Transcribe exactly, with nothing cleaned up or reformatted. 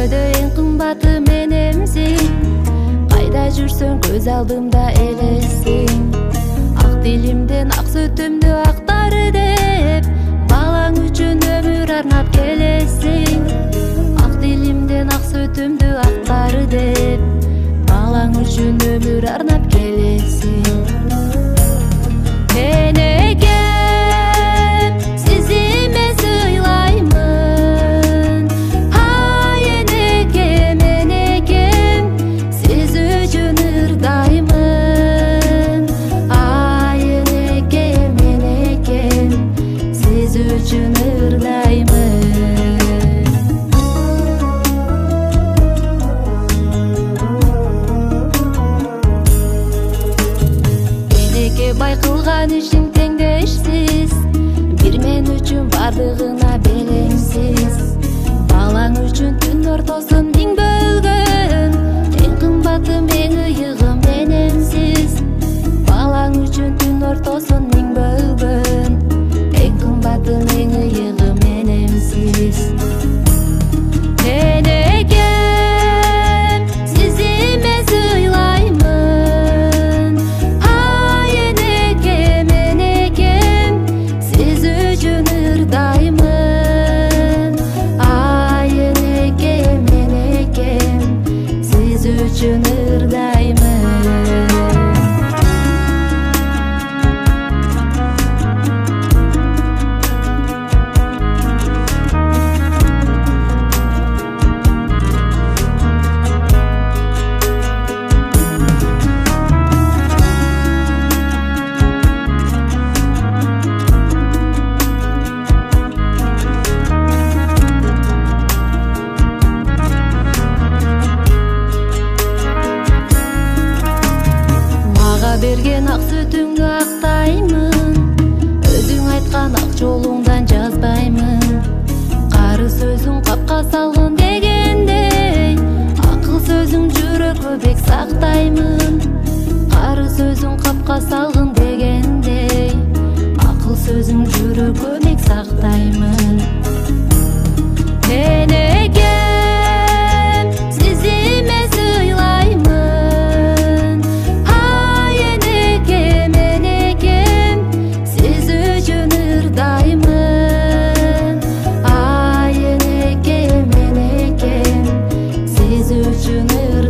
дүйнөдө эң кымбаты менемсиң, кайда жүрсөң көз алдымда элесиң. Ак дилимден ак сөтүмдү актары деп, балаң үчүн өмүр арнап келесиң. Ак дилимден ак сөтүмдү актары деп, балаң үчүн өмүр арнап келесиң. Энекем, сизиме сыйлаймын. Ай энекем, энекем, сиз үчүн ырдаймын. Ай энекем, энекем, сиз үчүн ырдаймын. Бай кылган ишиң теңдешсиз, бир мен үчүн бардыгына белеңсиз. Балаң үчүн түн ортосун миң бөлгөн, эң кымбатым эң ыйыгым менемсиз. Балаң үчүн түн ортосун миң бөлгөн, эң кымбатым эң ыйыгым менемсиз. Энекем, сизиме сыйлаймын. Ай энекем, энекем, сиз үчүн ырдаймын. Ай энекем, энекем, сиз үчүн ырдаймын. Берген ак сөтүңдү актаймын, өзүң айткан ак жолуңдан жазбаймын. Кары сөзүң капка салгын дегендей, акыл сөзүң жүрөгү бек сактаймын. Кары сөзүң капка салгын дегендей, акыл сөзүң жүрөгү бек сактаймын. Энекем, сизиме сыйлаймын. Ай энекем, энекем, сиз үчүн ырдаймын. Ай энекем, энекем, сиз үчүн